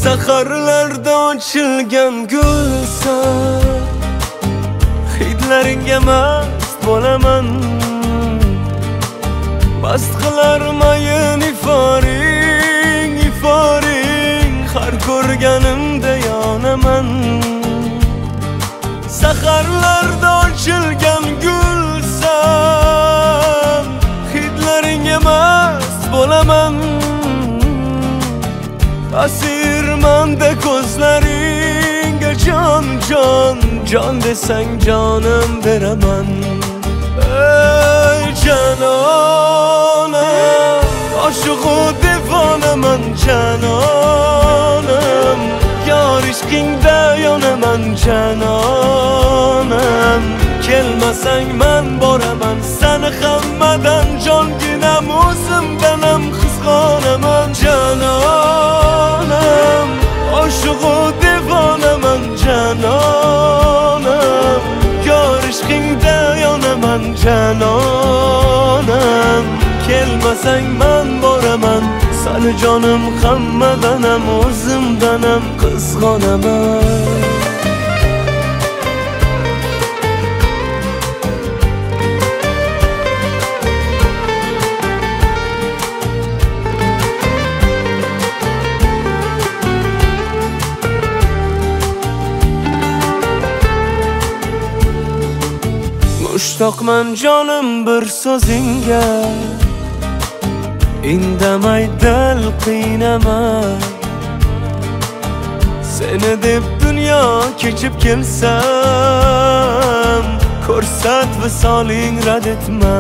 Saharlarda ochilgan gulsan, hidlaringga mast bo'laman. Mast qilar mayin iforing, iforing, har ko'rganimda yonaman. Saharlarda ochilgan gulsan, hidlaringga mast bo'laman. Asirmanda ko'zlaringga jon, jon, jon desang jonim beraman. Ey canonam, oshiqu devonaman canonam. Yor ishqingda yonaman canonam. Kelmasang men boraman, seni hammadan jonginam, o'zimdanam qizg'onaman canonam. Oshiqu devonaman canonam. Yor ishqingda yonaman canonam. Kelmasang men boraman, seni jonim hammadanam, o'zimdanam qizg'onaman. Mushtoqman jonim bir so'zingga, indamay dil qiynamay. Seni deb dunyo kechib kelsam, ko'rsat visoling rad etma.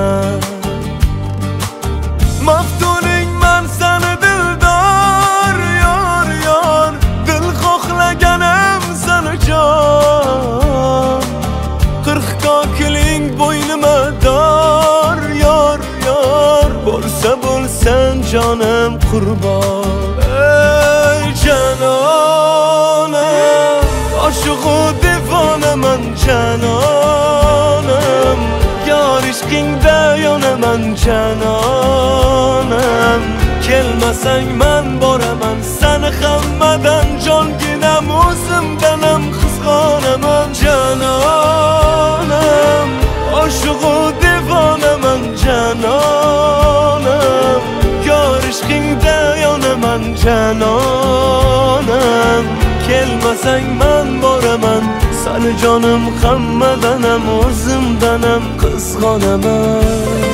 Maftuningman seni dildor, yor, yor, dil xohlaganim seni jon. 40 kokiling bo'ynima dor, yor, yor, bo'lsa bo'lsan jonim qurbon. Ey canonam, oshiqu devonaman canonam. Yor ishqingda yonaman canonam. Kelmasang men boraman, seni hammadan jonginam, o'zimdanam qizg'onaman canonam. Oshiqu devonaman canonam. Yor ishqingda yonaman canonam. Kelmasang men boraman, seni jonim hammadanam, o'zimdanam qizg'onaman.